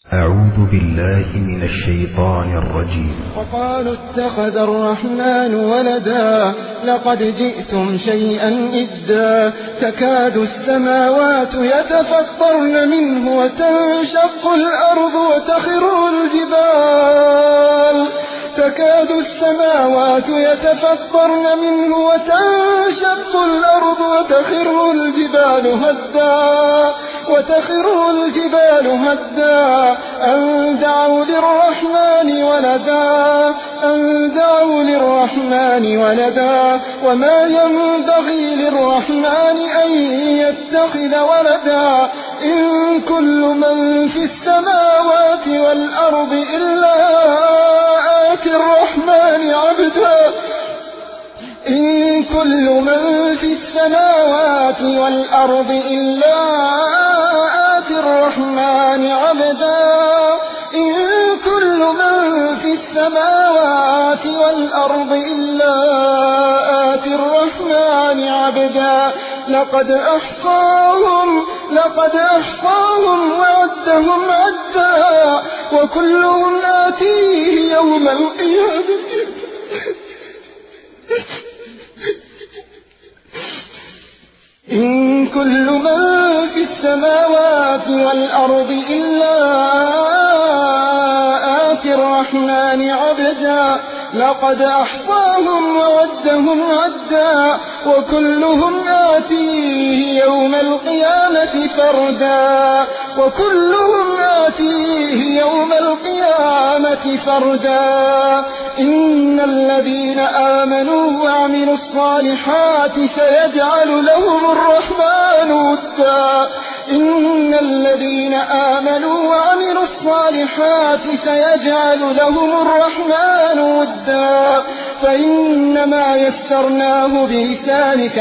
أعوذ بالله من الشيطان الرجيم. وقالوا اتخذ الرحمن ولدا لقد جئتم شيئا إدا تكاد السماوات يتفطرن منه وتنشق الأرض وتخر الجبال هدا أن دعوا للرحمن ولدا وما ينبغي للرحمن أن يتخذ ولدا إن كل من في السماوات والأرض إلا آتي الرحمن عبدا لقد أحصاهم وعدهم عدا وكلهم آتيه يوم القيامة إن كل من في السماوات والأرض إلا آتي الرحمن عبدا لقد أحصاهم وعدهم عدا وكلهم آتيه يوم القيامة فردا إن الذين آمنوا وعملوا الصالحات سيجعل لهم الرحمن ودا فإنما يسرناه بلسانك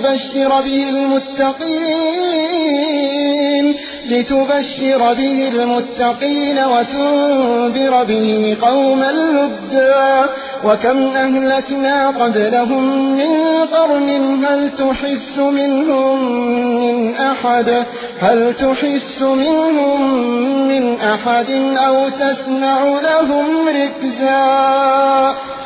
لتبشر به المتقين وتنذر به قوما لدا وكم أهلكنا قبلهم من قرن هل تحس منهم من أحد أو تسمع لهم ركزا